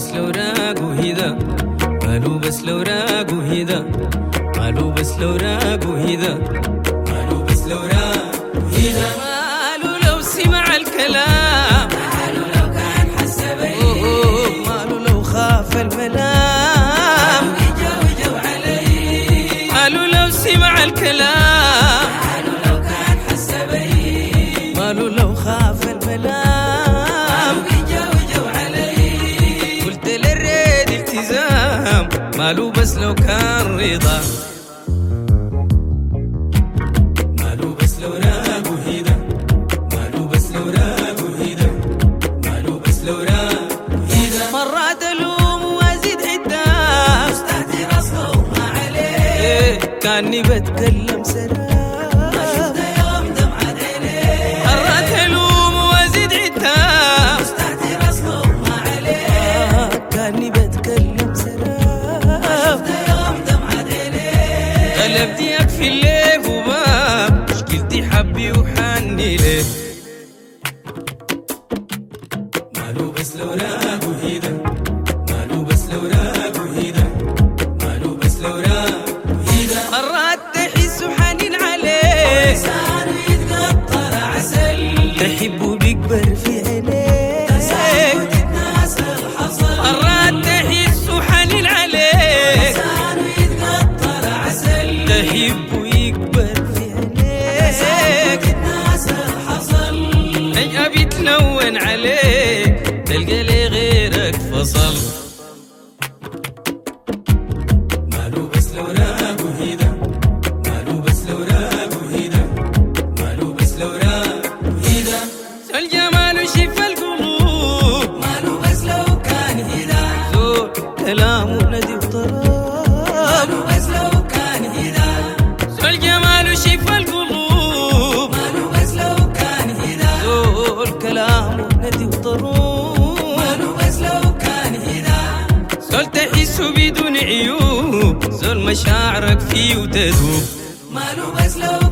بس لو راق وهذا، ماله بس لو راق وهذا، ماله بس لو راق وهذا، ماله بس لو راق وهذا، ماله لو سمع الكلام، ماله لو كان حس بيه، ماله لو خاف الملام، يجاوجوا عليه، ماله لو سمع الكلام، ماله لو كان حس بيه، ماله لو خاف الملام، يجاوجوا عليه، قلت للريد التزام، ماله بس لو كان رضا، ماله بس لو راق وهذا، ماله بس لو راق وهذا، ماله بس لو راق وهذا، مرات الوم وازيد عدام، مستهتر اصله ما عليه، كاني بتكلم سلام، ما شفت يوم دمعة عينيه، مرات الوم وازيد عدام، مستهتر اصله ما عليه، كاني بتكلم سلام، ما شفت يوم دمعة عينيه، قلبتي يكفي الليل وباب، مشكلتي حبي وحني ليه، ماله بس لو راق وهذا، ماله بس لو راق وهذا، ماله بس لو راق وهذا، مرات تحس حنين عليه، لسانه يتقطر عسل، تحبه بيكبر في عينيه، تساعد الناس الحصل، مرات تحس حنين عليه، لسانه يتقطر عسل، تحبه يكبر في عينيه، تساعد الناس الحصل، فجأة بيتلون عليك، تلقى لي غيرك فصل، ماله بس لو راق وهذا، ماله بس لو راق وهذا، ماله بس لو راق وهذا، الجمال شفى القلوب، ماله بس لو كان هذا، زول كلامه ندي وطراب، ماله بس لو كان هذا، الجمال شفى القلوب، ماله بس لو كان هذا، زول كلامه ندي وطراب، ماله بس لو كان هذا، زول تحس بدون عيوب، زول مشاعرك فيه وتدوب، ماله بس لو